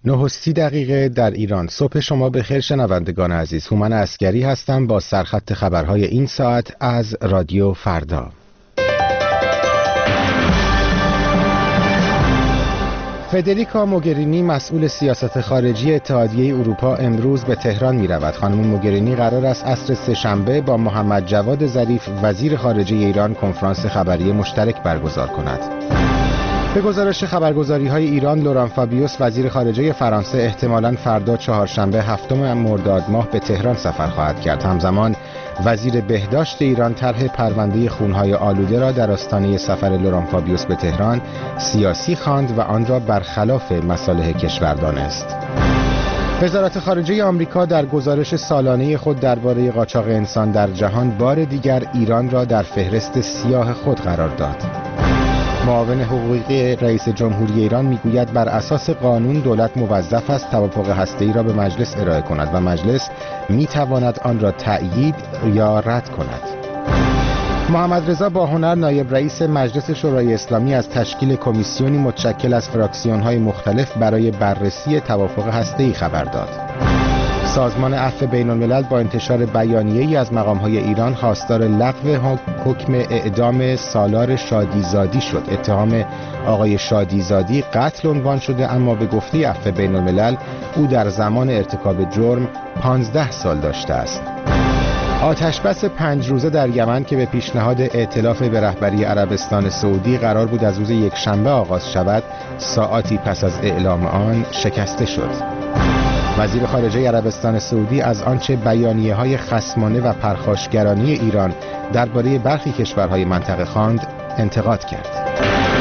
9:30 در ایران. صبح شما بخیر شنوندگان عزیز. هومن عسگری هستم با سرخط خبرهای این ساعت از رادیو فردا. فدریکا موگرینی مسئول سیاست خارجی اتحادیه اروپا امروز به تهران می رود. خانم موگرینی قرار است عصر سه‌شنبه با محمد جواد ظریف وزیر خارجه ایران کنفرانس خبری مشترک برگزار کند. به گزارش خبرگزاری‌های ایران، لوران فابیوس وزیر خارجه فرانسه احتمالاً فردا چهارشنبه 7 مرداد ماه به تهران سفر خواهد کرد. همزمان وزیر بهداشت ایران طرح پرونده خونهای آلوده را در آستانه سفر لوران فابیوس به تهران سیاسی خواند و آن را برخلاف مصالح کشور دانست. وزارت خارجه آمریکا در گزارش سالانه خود درباره قاچاق انسان در جهان بار دیگر ایران را در فهرست سیاه خود قرار داد. معاون حقوقی رئیس جمهوری ایران میگوید بر اساس قانون دولت موظف است توافق هسته‌ای را به مجلس ارائه کند و مجلس میتواند آن را تأیید یا رد کند. محمد رضا باهنر نایب رئیس مجلس شورای اسلامی از تشکیل کمیسیونی متشکل از فراکسیون‌های مختلف برای بررسی توافق هسته‌ای خبر داد. سازمان عفو بین‌الملل با انتشار بیانیه‌ای از مقام‌های ایران خواستار لغو حکم اعدام سالار شادیزادی شد. اتهام آقای شادیزادی قتل عنوان شده، اما به گفته عفو بین‌الملل او در زمان ارتکاب جرم 15 سال داشته است. آتشبس 5 روزه در یمن که به پیشنهاد ائتلاف به رهبری عربستان سعودی قرار بود از روز یکشنبه آغاز شود، ساعاتی پس از اعلام آن شکسته شد. وزیر خارجه عربستان سعودی از آنچه بیانیه‌های خصمانه و پرخاشگرانی ایران درباره برخی کشورهای منطقه خواند انتقاد کرد.